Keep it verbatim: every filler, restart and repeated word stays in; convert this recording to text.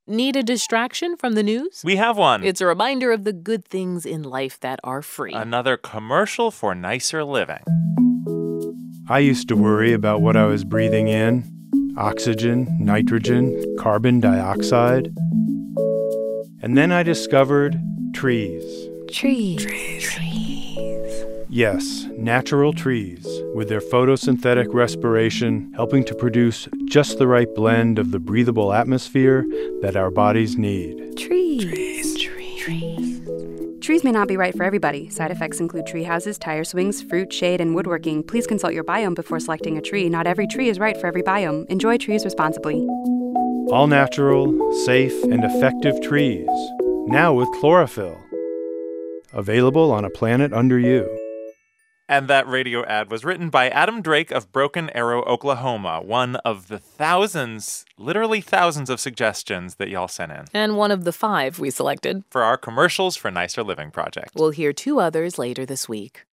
Need a distraction from the news? We have one. It's a reminder of the good things in life that are free. Another commercial for nicer living. I used to worry about what I was breathing in: oxygen, nitrogen, carbon dioxide. And then I discovered trees. Trees. Trees. Trees. Yes, natural trees, with their photosynthetic respiration helping to produce just the right blend of the breathable atmosphere that our bodies need. Trees. Trees. Trees. Trees. Trees may not be right for everybody. Side effects include tree houses, tire swings, fruit, shade, and woodworking. Please consult your biome before selecting a tree. Not every tree is right for every biome. Enjoy trees responsibly. All natural, safe, and effective trees. Now with chlorophyll. Available on a planet under you. And that radio ad was written by Adam Drake of Broken Arrow, Oklahoma, one of the thousands, literally thousands of suggestions that y'all sent in. And one of the five we selected For our Commercials for Nicer Living project. We'll hear two others later this week.